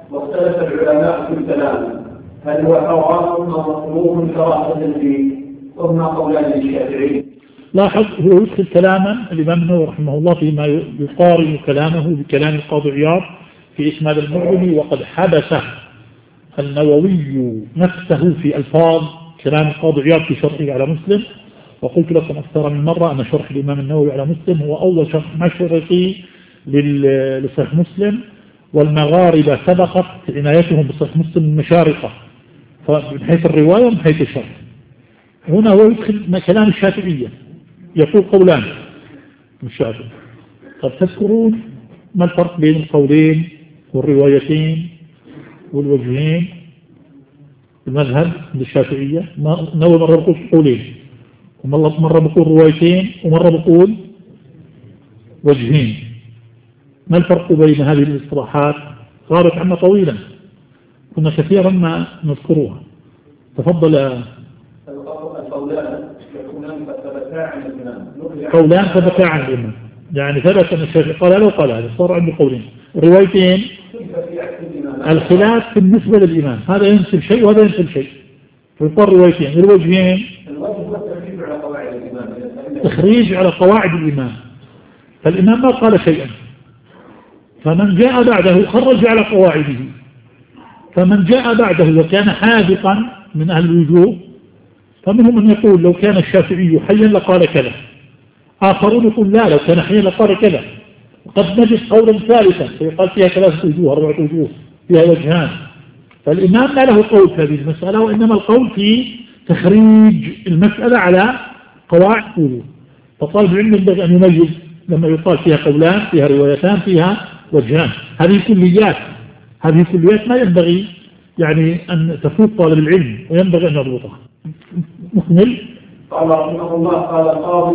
واختلف العلماء في الكلام هل هو حرام أم مطلوب كراهة فيه؟ وهما قولان للشافعي. لاحظ هو يدخل كلاما الإمام النووي رحمه الله فيما يقارن كلامه بكلام القاضي عياض في إسناد المعجم، وقد حبس النووي نفسه في ألفاظ كلام القاضي عياض في شرحه على مسلم. وقلت لكم أكثر من مرة أن شرح الإمام النووي على مسلم هو أول شرح مشرقي لصحيح مسلم، والمغاربة سبقت عنايتهم بصحيح مسلم المشارقة من حيث الرواية ومن حيث الشرح. هنا هو يدخل كلام الشافعية، يقول قولان الشافعي. طب تذكرون ما الفرق بين القولين والروايتين والوجهين المذهب للشافعية؟ نوى مرة بقول قولين، ومرة بقول روايتين، ومرة بقول وجهين. ما الفرق بين هذه الاصطلاحات؟ غابت عنا طويلا، كنا كثيرا ما نذكرها. تفضل. قولان ثبتا عن الإمام، يعني ثبت أن الشافعي قال له قال هذا، صار عنده قولين. الروايتين الخلاف بالنسبة للإمام، هذا ينسب شيء وهذا ينسب شيء، فيقال روايتين. الوجهين تخريج على قواعد الإمام، فالإمام ما قال شيئا، فمن جاء بعده خرج على قواعده. فمن جاء بعده وكان حاذقا من أهل الوجوه، فمنهم من يقول لو كان الشافعي حيا لقال كذا، آخرون يقول لا لو كان حيا لقال كذا. وقد نجد قولا ثالثا فيقال فيها 3 وجوه 4 وجوه فيها وجهان. فالإمام ما له قول في هذه المسألة، وإنما القول في تخريج المسألة على قواعد وجوه. فطالب العلم ينبغي أن يميز لما يقال فيها قولان، فيها روايتان، فيها وجهان. هذه كليات ما ينبغي يعني أن تفوت طالب العلم، وينبغي أن يضبطها. نكمل. قال رحمه الله قال القاضي